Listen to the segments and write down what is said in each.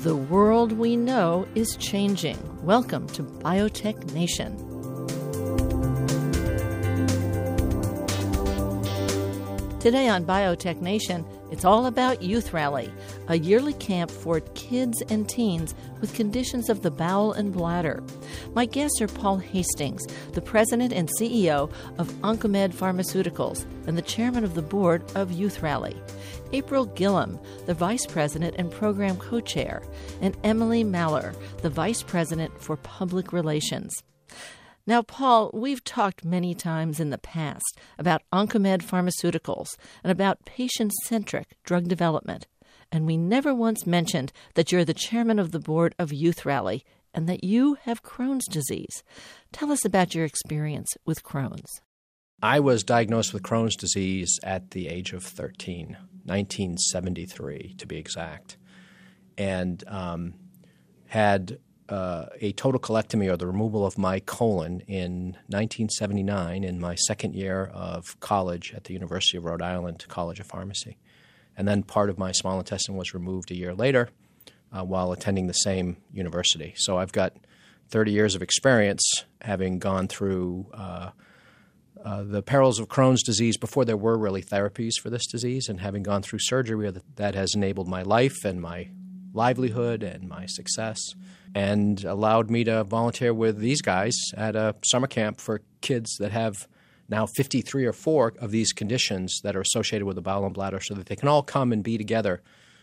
The world we know is changing. Welcome to Biotech Nation. Today on Biotech Nation, it's all about Youth Rally, a yearly camp for kids and teens with conditions of the bowel and bladder. My guests are Paul Hastings, the president and CEO of Oncomed Pharmaceuticals and the chairman of the board of Youth Rally, April Gillum, the vice president and program co-chair, and Emily Maller, the vice president for public relations. Now, Paul, we've talked many times in the past about Oncomed Pharmaceuticals and about patient-centric drug development, and we never once mentioned that you're the chairman of the board of Youth Rally and that you have Crohn's disease. Tell us about your experience with Crohn's. I was diagnosed with Crohn's disease at the age of 13, 1973 to be exact, and had a total colectomy, or the removal of my colon, in 1979 in my second year of college at the University of Rhode Island College of Pharmacy. And then part of my small intestine was removed a year later while attending the same university. So I've got 30 years of experience having gone through the perils of Crohn's disease before there were really therapies for this disease, and having gone through surgery that has enabled my life and my livelihood and my success, and allowed me to volunteer with these guys at a summer camp for kids that have now 53 or 4 of these conditions that are associated with the bowel and bladder, so that they can all come and be together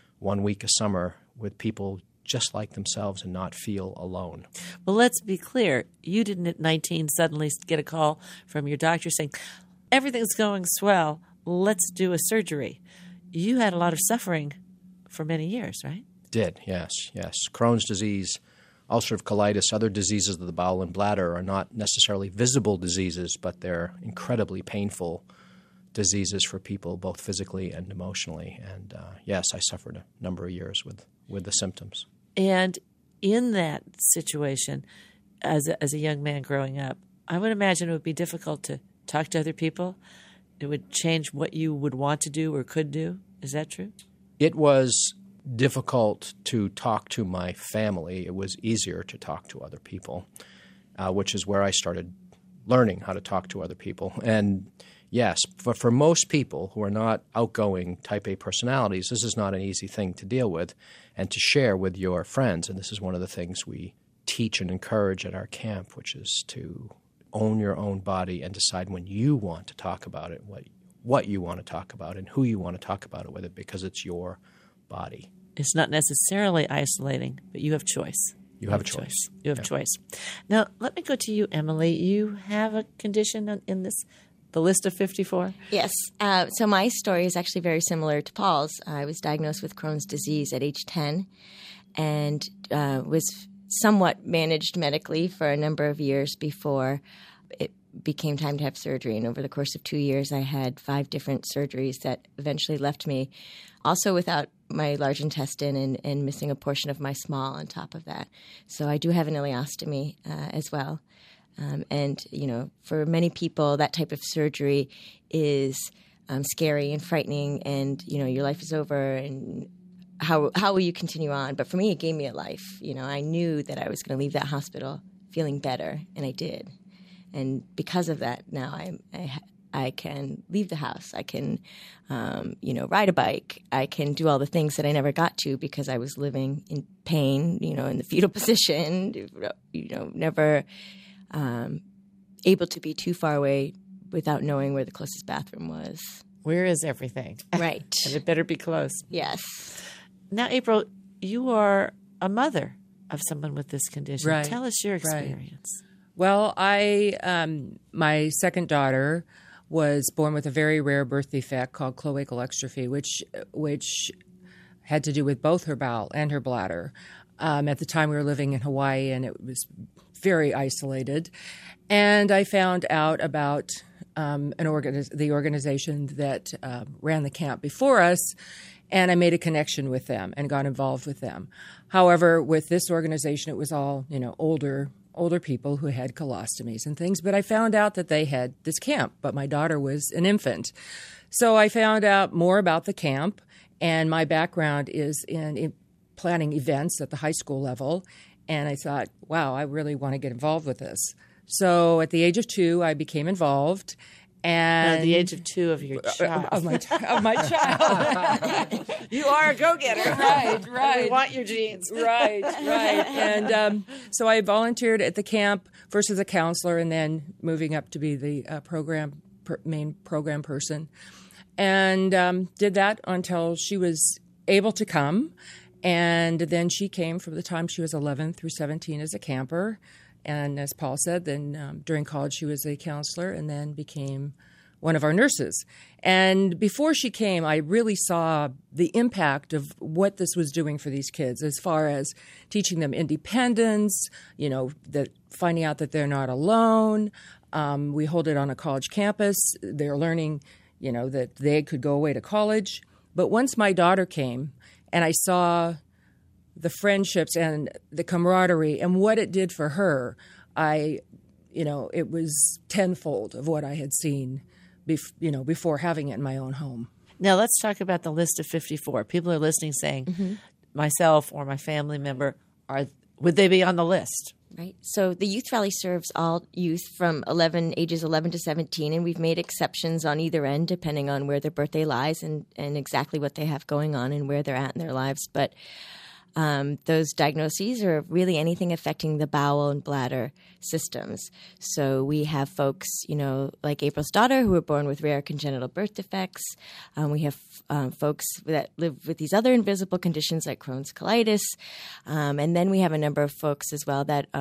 1 week a summer with people just like themselves and not feel alone. Well, let's be clear. You didn't at 19 suddenly get a call from your doctor saying, everything's going swell, let's do a surgery. You had a lot of suffering for many years, right? Did, yes. Crohn's disease, ulcerative colitis, other diseases of the bowel and bladder are not necessarily visible diseases, but they're incredibly painful diseases for people, both physically and emotionally. And yes, I suffered a number of years with the symptoms. And in that situation, as a young man growing up, I would imagine it would be difficult to talk to other people. It would change what you would want to do or could do. Is that true? It was difficult to talk to my family. It was easier to talk to other people, which is where I started learning how to talk to other people. And yes, for most people who are not outgoing type A personalities, this is not an easy thing to deal with and to share with your friends. And this is one of the things we teach and encourage at our camp, which is to own your own body and decide when you want to talk about it, what you want to talk about, and who you want to talk about it with, because it's your body. It's not necessarily isolating, but you have choice. You have a choice. You have choice. Now, let me go to you, Emily. You have a condition in the list of 54? Yes. So my story is actually very similar to Paul's. I was diagnosed with Crohn's disease at age 10 and was somewhat managed medically for a number of years before it became time to have surgery. And over the course of 2 years, I had 5 different surgeries that eventually left me also without my large intestine and missing a portion of my small on top of that. So I do have an ileostomy as well. And, for many people, that type of surgery is scary and frightening, and, your life is over, and how will you continue on? But for me, it gave me a life. I knew that I was going to leave that hospital feeling better, and I did. And because of that, now I can leave the house. I can, ride a bike. I can do all the things that I never got to because I was living in pain, in the fetal position, never able to be too far away without knowing where the closest bathroom was. Where is everything? Right. And it better be close. Yes. Now, April, you are a mother of someone with this condition. Right. Tell us your experience. Right. Well, my second daughter was born with a very rare birth defect called cloacal exstrophy, which had to do with both her bowel and her bladder. At the time, we were living in Hawaii, and it was very isolated. And I found out about the organization that ran the camp before us, and I made a connection with them and got involved with them. However, with this organization, it was all older people who had colostomies and things. But I found out that they had this camp, but my daughter was an infant. So I found out more about the camp, and my background is in planning events at the high school level. And I thought, wow, I really want to get involved with this. So at the age of 2, I became involved. And at the age of 2 of your child. Of my child. You are a go-getter. Right. We want your genes. Right. And so I volunteered at the camp, first as a counselor and then moving up to be the main program person. And did that until she was able to come. And then she came from the time she was 11 through 17 as a camper. And as Paul said, then during college she was a counselor and then became one of our nurses. And before she came, I really saw the impact of what this was doing for these kids as far as teaching them independence, that finding out that they're not alone. We hold it on a college campus. They're learning, that they could go away to college. But once my daughter came and I saw the friendships and the camaraderie and what it did for her, it was tenfold of what I had seen, before having it in my own home. Now let's talk about the list of 54. People are listening saying, myself or my family member, would they be on the list? Right. So the Youth Rally serves all youth from ages 11 to 17, and we've made exceptions on either end depending on where their birthday lies and exactly what they have going on and where they're at in their lives. But those diagnoses are really anything affecting the bowel and bladder systems. So we have folks, like April's daughter, who were born with rare congenital birth defects. We have folks that live with these other invisible conditions like Crohn's colitis. And then we have a number of folks as well that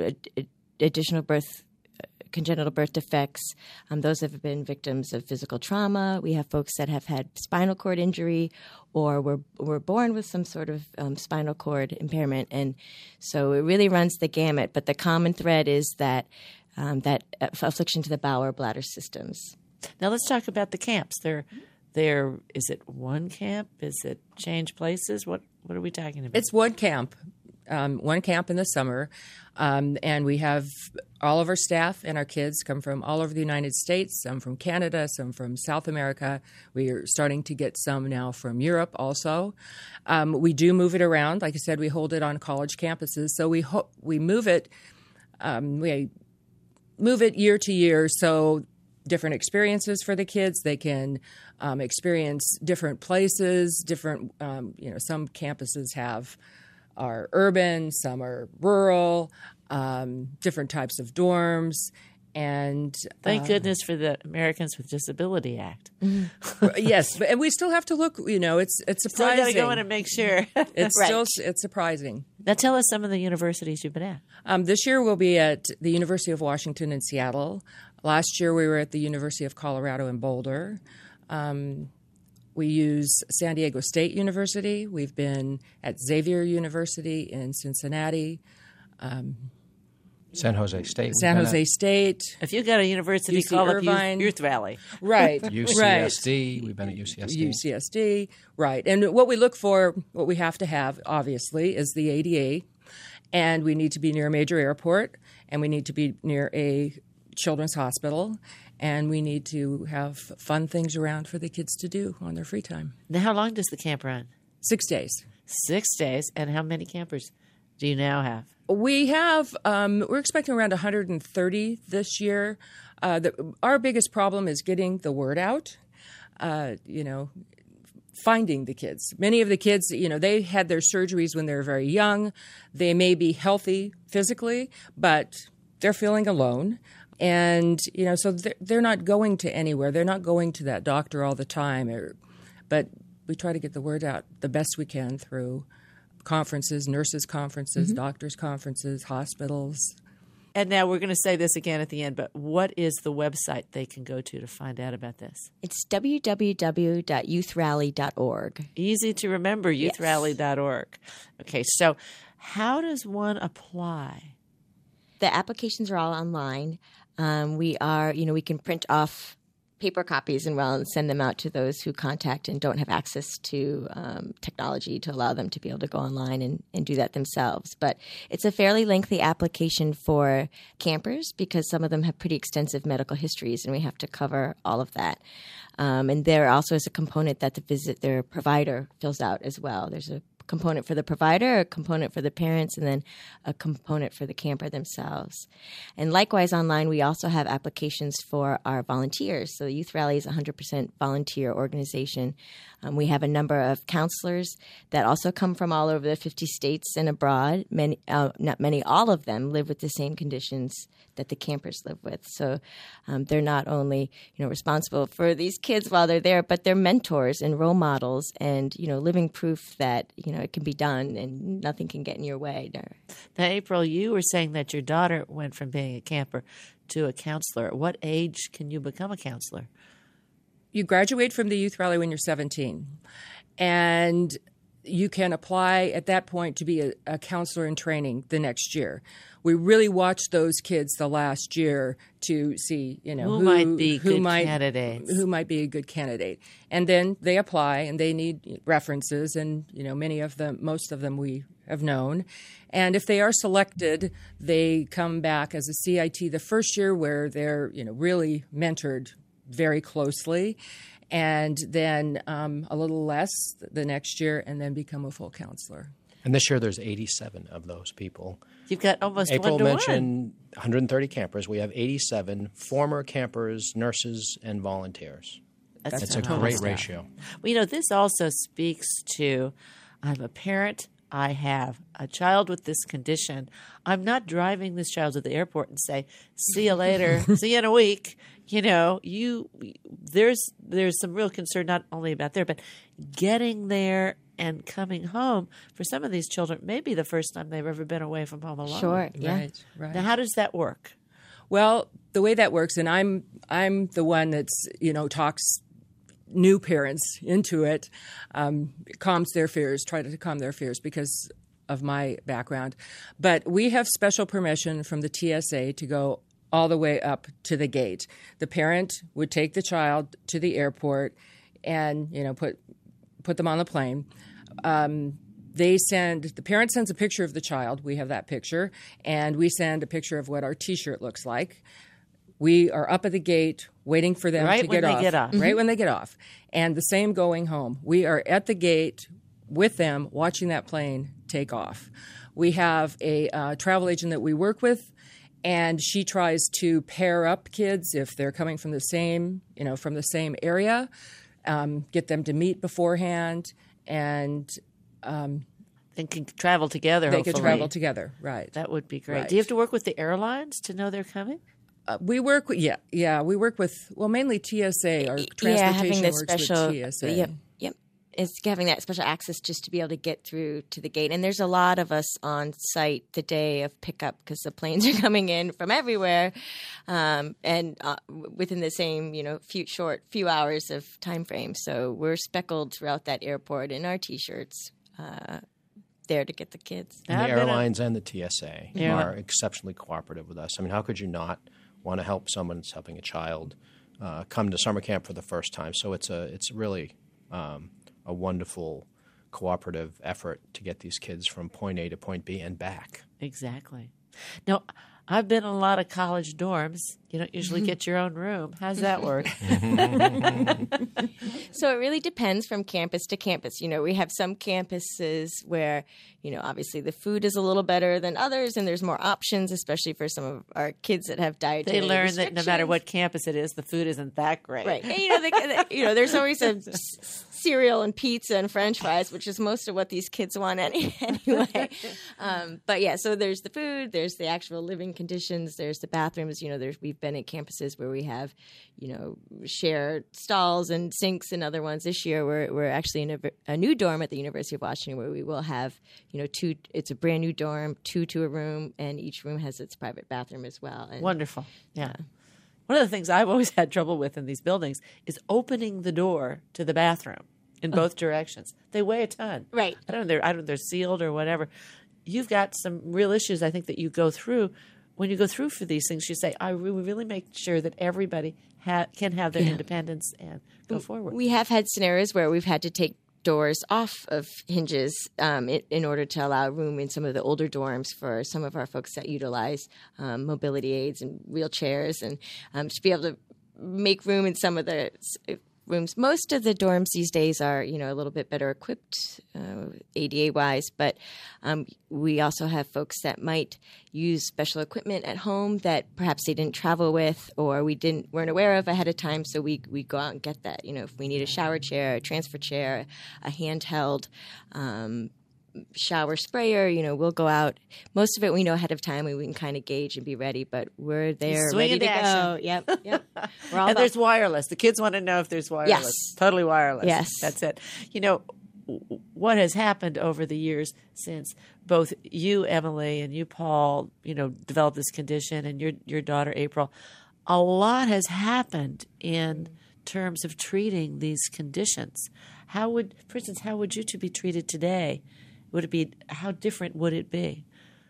congenital birth defects. Those have been victims of physical trauma. We have folks that have had spinal cord injury or were born with some sort of spinal cord impairment. And so it really runs the gamut. But the common thread is that affliction to the bowel or bladder systems. Now let's talk about the camps. Is it one camp? Is it change places? What are we talking about? It's one camp. One camp in the summer, and we have all of our staff and our kids come from all over the United States, some from Canada, some from South America. We are starting to get some now from Europe also. We do move it around. Like I said, we hold it on college campuses, so we move it. We move it year to year, so different experiences for the kids. They can experience different places. Some campuses are urban, some are rural, different types of dorms, and thank goodness for the Americans with Disability Act. Yes, and we still have to look. It's surprising. Still got to go in and make sure. It's surprising. Now tell us some of the universities you've been at. This year we'll be at the University of Washington in Seattle. Last year we were at the University of Colorado in Boulder. We use San Diego State University. We've been at Xavier University in Cincinnati. San Jose State. State. If you've got a university called Irvine. Youth Rally. Right. UCSD. Right. We've been at UCSD. UCSD. Right. And what we look for, what we have to have, obviously, is the ADA. And we need to be near a major airport. And we need to be near a children's hospital. And we need to have fun things around for the kids to do on their free time. Now, how long does the camp run? 6 days. 6 days. And how many campers do you now have? We have, we're expecting around 130 this year. Our biggest problem is getting the word out, finding the kids. Many of the kids, they had their surgeries when they were very young. They may be healthy physically, but they're feeling alone. And, so they're not going to anywhere. They're not going to that doctor all the time. But we try to get the word out the best we can through conferences, nurses' conferences, doctors' conferences, hospitals. And now we're going to say this again at the end, but what is the website they can go to find out about this? It's www.youthrally.org. Easy to remember, youthrally.org. Okay, so how does one apply? The applications are all online. We can print off paper copies and send them out to those who contact and don't have access to technology to allow them to be able to go online and do that themselves. But it's a fairly lengthy application for campers because some of them have pretty extensive medical histories and we have to cover all of that. And there also is a component that their provider fills out as well. There's a component for the provider, a component for the parents, and then a component for the camper themselves. And likewise, online, we also have applications for our volunteers. So Youth Rally is a 100% volunteer organization. We have a number of counselors that also come from all over the 50 states and abroad. Many, not many, all of them live with the same conditions that the campers live with. So they're not only, responsible for these kids while they're there, but they're mentors and role models and, living proof that, it can be done and nothing can get in your way. Now, April, you were saying that your daughter went from being a camper to a counselor. At what age can you become a counselor? You graduate from the Youth Rally when you're 17, and you can apply at that point to be a counselor in training the next year. We really watch those kids the last year to see, who might be good candidates. Who might be a good candidate. And then they apply, and they need references, and, most of them we have known. And if they are selected, they come back as a CIT the first year where they're, really mentored very closely, and then a little less the next year, and then become a full counselor. And this year there's 87 of those people. You've got almost April 1 to 1. mentioned 130 campers. We have 87 former campers, nurses, and volunteers. That's a great ratio. Well, this also speaks to I'm a parent. I have a child with this condition. I'm not driving this child to the airport and say, "See you later. See you in a week." There's some real concern not only about there, but getting there and coming home. For some of these children, maybe the first time they've ever been away from home alone. Sure, yeah. Right. Now, how does that work? Well, the way that works, and I'm the one that's talks new parents into it, calms their fears, try to calm their fears because of my background. But we have special permission from the TSA to go all the way up to the gate. The parent would take the child to the airport and, put them on the plane. The parent sends a picture of the child. We have that picture. And we send a picture of what our T-shirt looks like. We are up at the gate waiting for them to get off. Right when they get off. And the same going home. We are at the gate with them watching that plane take off. We have a travel agent that we work with, and she tries to pair up kids if they're coming from the same area, get them to meet beforehand, and they can travel together. They could travel together, right? That would be great. Right. Do you have to work with the airlines to know they're coming? We work with we work with mainly TSA. Our transportation works with TSA. Yep. It's having that special access just to be able to get through to the gate. And there's a lot of us on site the day of pickup because the planes are coming in from everywhere, and within the same few hours of time frame. So we're speckled throughout that airport in our T-shirts. There to get the kids. And the airlines and the TSA are exceptionally cooperative with us. I mean, how could you not want to help someone that's helping a child come to summer camp for the first time? So it's really a wonderful cooperative effort to get these kids from point A to point B and back. Exactly. Now, I've been in a lot of college dorms. You don't usually get your own room. How's that work? So it really depends from campus to campus. We have some campuses where, obviously the food is a little better than others, and there's more options, especially for some of our kids that have dietary They learn restrictions. that no matter what campus it is, the food isn't that great. Right. And, there's always a cereal and pizza and French fries, which is most of what these kids want anyway. But yeah, so there's the food, there's the actual living conditions, there's the bathrooms. We've been at campuses where we have, shared stalls and sinks and other ones. This year, we're actually in a new dorm at the University of Washington where we will have, two. It's a brand new dorm, 2 to a room, and each room has its private bathroom as well. And, wonderful. Yeah. One of the things I've always had trouble with in these buildings is opening the door to the bathroom in both directions. They weigh a ton. Right. I don't know. They're sealed or whatever. You've got some real issues, I think, that you go through. When you go through for these things, you say, I really make sure that everybody can have their independence and go forward. We have had scenarios where we've had to take doors off of hinges in order to allow room in some of the older dorms for some of our folks that utilize mobility aids and wheelchairs, and to be able to make room in some of the rooms. Most of the dorms these days are, a little bit better equipped ADA-wise, but we also have folks that might use special equipment at home that perhaps they didn't travel with or weren't aware of ahead of time, so we go out and get that. If we need a shower chair, a transfer chair, a handheld shower sprayer, we'll go out. Most of it we know ahead of time. We can kind of gauge and be ready, but we're there ready to go. Yep. We're all and there's wireless. The kids want to know if there's wireless. Yes. Totally wireless. Yes. That's it. What has happened over the years since both you, Emily, and you, Paul, developed this condition, and your daughter, April, a lot has happened in terms of treating these conditions. For instance, how would you two be treated today? How different would it be?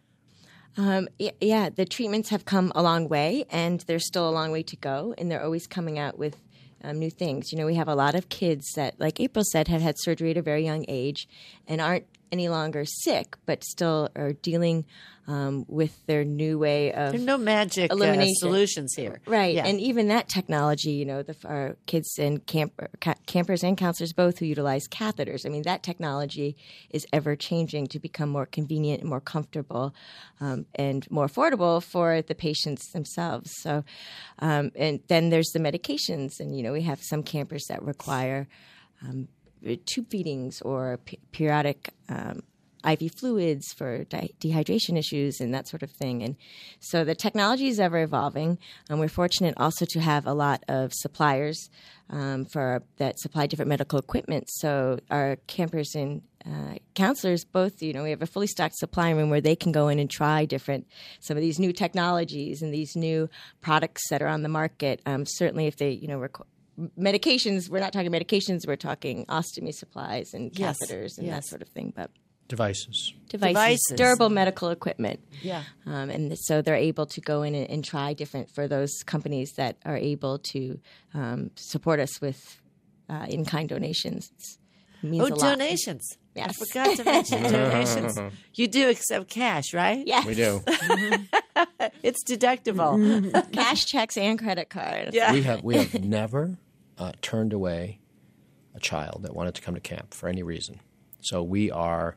The treatments have come a long way, and there's still a long way to go, and they're always coming out with new things. We have a lot of kids that, like April said, have had surgery at a very young age and aren't any longer sick, but still are dealing with their new way of There's no magic solutions here. Right. Yeah. And even that technology, our kids and campers and counselors both who utilize catheters, that technology is ever changing to become more convenient and more comfortable and more affordable for the patients themselves. So, and then there's the medications. And, we have some campers that require tube feedings or periodic IV fluids for dehydration issues and that sort of thing. And so the technology is ever evolving. And we're fortunate also to have a lot of suppliers that supply different medical equipment. So our campers and counselors both, we have a fully stocked supply room where they can go in and try some of these new technologies and these new products that are on the market. Certainly if they, medications, we're not talking medications, we're talking ostomy supplies and catheters and that sort of thing. But Devices, durable medical equipment. Yeah. And so they're able to go in and try different for those companies that are able to support us with in-kind donations. It means a lot. Donations. Yes. I forgot to mention donations. You do accept cash, right? Yes. we do. It's deductible. Cash, checks, and credit cards. Yeah. We have never turned away a child that wanted to come to camp for any reason. So we are,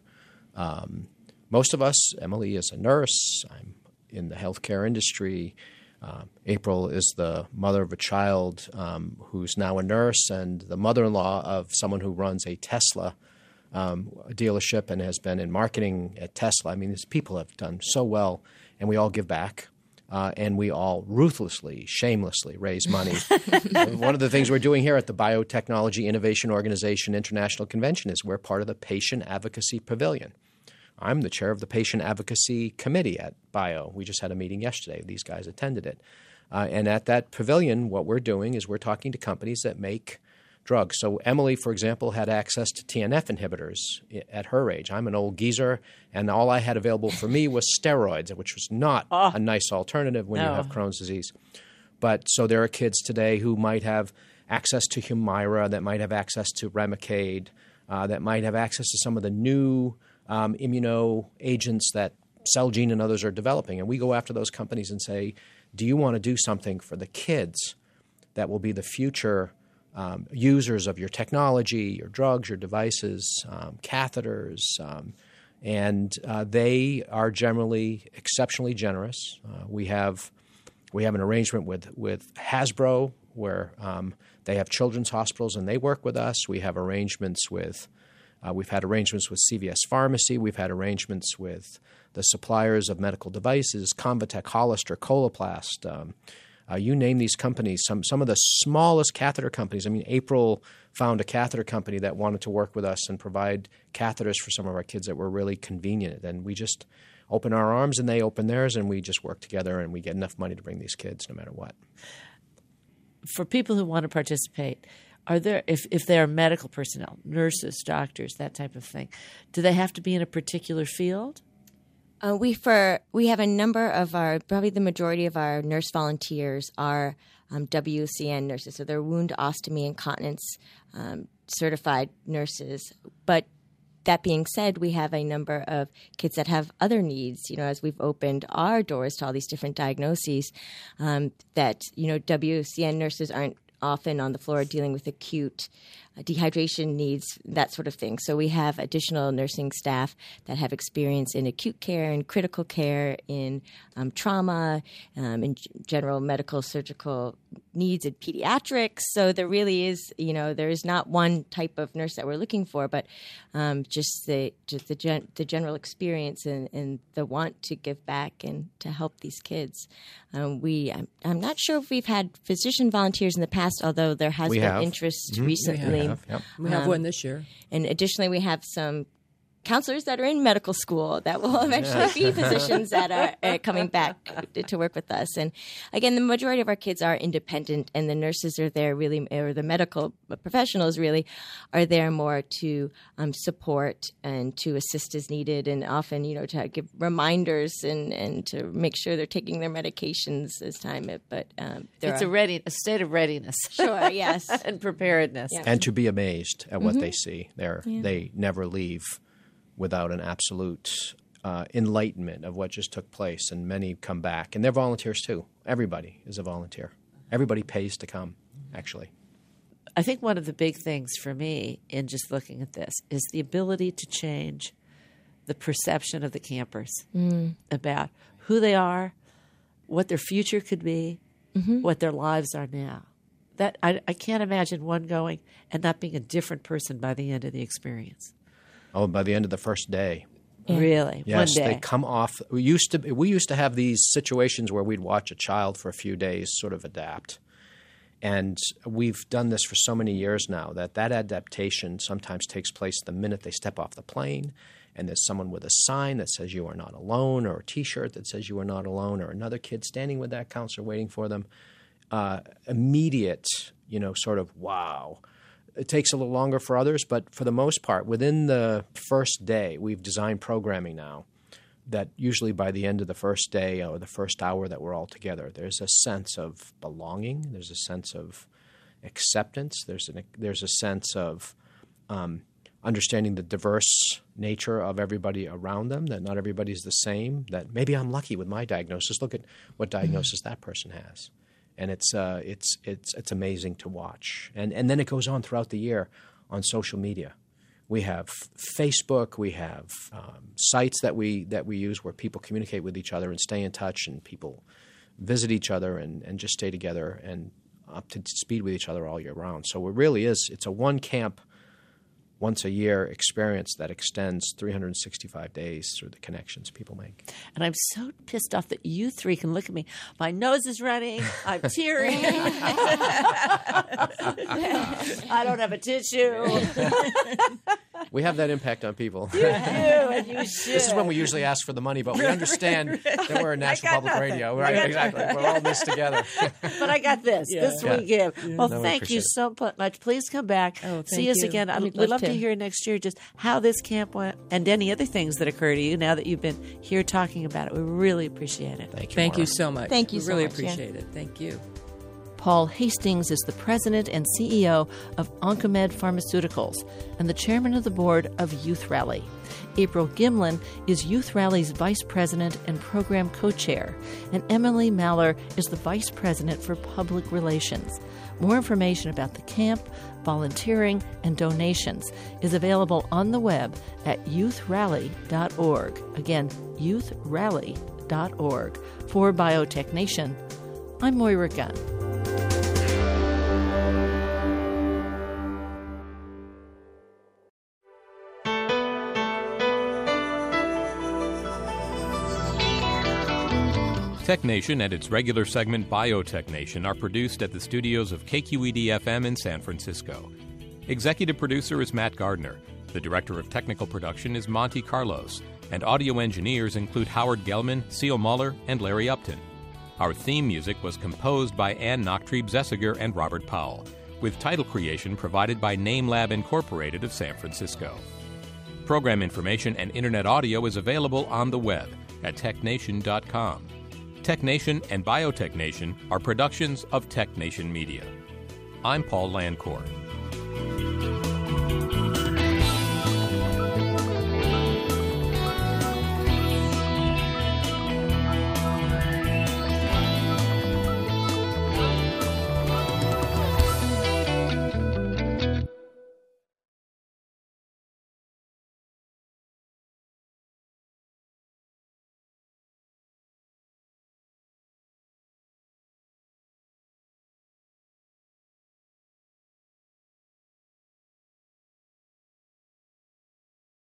most of us, Emily is a nurse, I'm in the healthcare industry, April is the mother of a child who's now a nurse and the mother-in-law of someone who runs a Tesla dealership and has been in marketing at Tesla. These people have done so well, and we all give back. And we all ruthlessly, shamelessly raise money. One of the things we're doing here at the Biotechnology Innovation Organization International Convention is we're part of the Patient Advocacy Pavilion. I'm the chair of the Patient Advocacy Committee at Bio. We just had a meeting yesterday. These guys attended it. And at that pavilion, what we're doing is we're talking to companies that make drugs. So Emily, for example, had access to TNF inhibitors at her age. I'm an old geezer, and all I had available for me was steroids, which was not a nice alternative when you have Crohn's disease. But so there are kids today who might have access to Humira, that might have access to Remicade, that might have access to some of the new immuno agents that Celgene and others are developing. And we go after those companies and say, do you want to do something for the kids that will be the future users of your technology, your drugs, your devices, catheters, and they are generally exceptionally generous. We have an arrangement with Hasbro where they have children's hospitals and they work with us. We have arrangements with we've had arrangements with CVS Pharmacy. We've had arrangements with the suppliers of medical devices, Convatec, Hollister, Coloplast. You name these companies, some of the smallest catheter companies. April found a catheter company that wanted to work with us and provide catheters for some of our kids that were really convenient. And we just open our arms and they open theirs, and we just work together and we get enough money to bring these kids no matter what. For people who want to participate, are there, if they are medical personnel, nurses, doctors, that type of thing, do they have to be in a particular field? We have a number of probably the majority of our nurse volunteers are WCN nurses, so they're wound ostomy and continence certified nurses. But that being said, we have a number of kids that have other needs. As we've opened our doors to all these different diagnoses, that WCN nurses aren't often on the floor dealing with acute dehydration needs, that sort of thing. So we have additional nursing staff that have experience in acute care, in critical care, in trauma, in general medical surgical needs, in pediatrics. So there really is, there is not one type of nurse that we're looking for, but just the general experience and the want to give back and to help these kids. I'm not sure if we've had physician volunteers in the past, although there has been interest recently. We have one this year. And additionally, we have some counselors that are in medical school that will eventually be physicians that are coming back to work with us. And again, the majority of our kids are independent, and the nurses are there really, or the medical professionals really are there more to support and to assist as needed, and often, to give reminders and to make sure they're taking their medications as time. But it's a state of readiness. Sure, yes. And preparedness. Yeah. And to be amazed at what they see. They never leave without an absolute enlightenment of what just took place, and many come back. And they're volunteers too. Everybody is a volunteer. Everybody pays to come, actually. I think one of the big things for me in just looking at this is the ability to change the perception of the campers about who they are, what their future could be, what their lives are now. That I can't imagine one going and not being a different person by the end of the experience. Oh, by the end of the first day. Yeah. Really? Yes, one day. they come off. We used to have these situations where we'd watch a child for a few days sort of adapt. And we've done this for so many years now that adaptation sometimes takes place the minute they step off the plane, and there's someone with a sign that says you are not alone, or a T-shirt that says you are not alone, or another kid standing with that counselor waiting for them. Immediate, sort of wow. It takes a little longer for others, but for the most part, within the first day, we've designed programming now that usually by the end of the first day or the first hour that we're all together, there's a sense of belonging, there's a sense of acceptance, there's a sense of understanding the diverse nature of everybody around them, that not everybody's the same, that maybe I'm lucky with my diagnosis. Look at what diagnosis that person has. And it's amazing to watch. And then it goes on throughout the year on social media. We have Facebook. We have sites that we use where people communicate with each other and stay in touch, and people visit each other and just stay together and up to speed with each other all year round. So it really is. It's a one camp, once a year experience that extends 365 days through the connections people make. And I'm so pissed off that you three can look at me. My nose is running. I'm tearing. I don't have a tissue. We have that impact on people. You do, and you should. This is when we usually ask for the money, but we understand that we're a National Public Radio. Right, exactly. We're all in this together. But I got this. Yeah. This we give. Well, No, we thank you appreciate it. so much. Please come back. Oh, See thank us you. again. We'd We'd love love to to. hear next year just how this camp went and any other things that occur to you now that you've been here talking about it. We really appreciate it. Thank you. Thank you Maura. so much. Thank you We so really much, yeah. appreciate it. Thank you. Paul Hastings is the president and CEO of Oncomed Pharmaceuticals and the chairman of the board of Youth Rally. April Gimlin is Youth Rally's vice president and program co-chair, and Emily Maller is the vice president for public relations. More information about the camp, volunteering, and donations is available on the web at youthrally.org. Again, youthrally.org. For Biotech Nation, I'm Moira Gunn. Tech Nation and its regular segment Biotech Nation are produced at the studios of KQED-FM in San Francisco. Executive producer is Matt Gardner. The director of technical production is Monty Carlos. And audio engineers include Howard Gelman, Seal Muller, and Larry Upton. Our theme music was composed by Ann Nachtrieb-Zessiger and Robert Powell, with title creation provided by NameLab Incorporated of San Francisco. Program information and internet audio is available on the web at technation.com. Tech Nation and Biotech Nation are productions of Tech Nation Media. I'm Paul Lancourt.